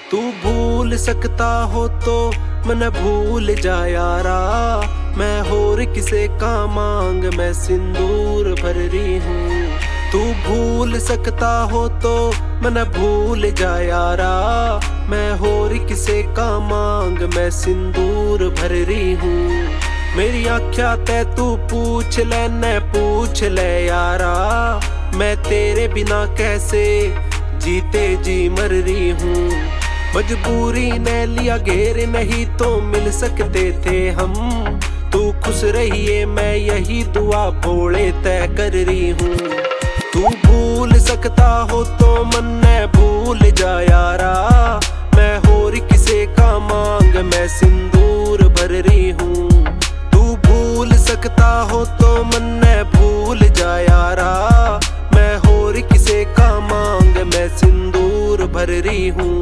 तू भूल सकता हो तो मन भूल जा यारा, मैं होर किसे का मांग मैं सिंदूर भर रही हूँ। तू भूल सकता हो तो मन भूल जा यारा, मैं होर किसे का मांग मैं सिंदूर भर रही हूँ। मेरी आँख्या ते तू पूछ ले न पूछ ले यारा, मैं तेरे बिना कैसे जीते जी मर रही हूँ। मजबूरी ने लिया घेर, नहीं तो मिल सकते थे हम। तू खुश रहिए मैं यही दुआ भोले तय कर रही हूँ। तू भूल सकता हो तो मन न भूल जा यारा, मैं होर किसे का मांग मैं सिंदूर भर रही हूँ। तू भूल सकता हो तो मन न भूल जा यारा, मैं होर किसे का मांग मैं सिंदूर भर रही हूँ।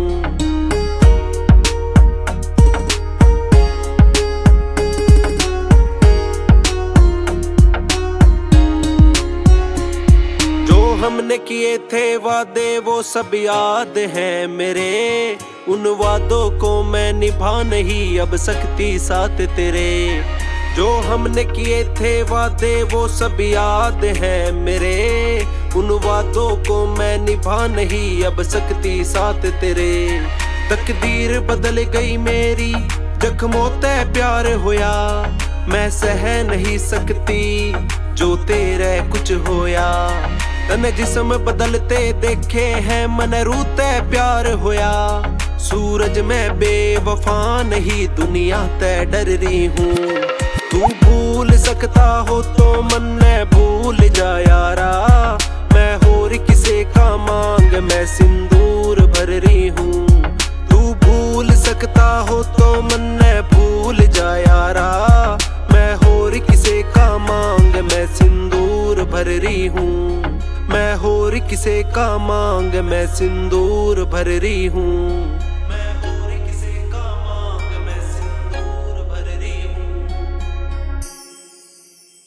हमने किए थे वादे वो सब याद हैं मेरे, उन वादों को मैं निभा नहीं अब सकती साथ तेरे। जो हमने किए थे वादे वो सब याद हैं मेरे, उन वादों को मैं निभा नहीं अब सकती साथ तेरे। तकदीर बदल गई मेरी जख्मों ते प्यार होया, मैं सह नहीं सकती जो तेरे कुछ होया। तने जिस्म बदलते देखे हैं मन रूते प्यार होया, सूरज में बेवफा नहीं दुनिया ते डर रही हूँ। तू भूल सकता हो तो मन न भूल जा यारा, मैं होर किसे का मांग मैं सिंदूर भर रही हूँ। तू भूल सकता हो तो मन न भूल जा यारा, मैं होर किसे का मांग मैं सिंदूर भर रही हूँ। मैं होर किसे का मांग मैं सिंदूर भर रही हूँ।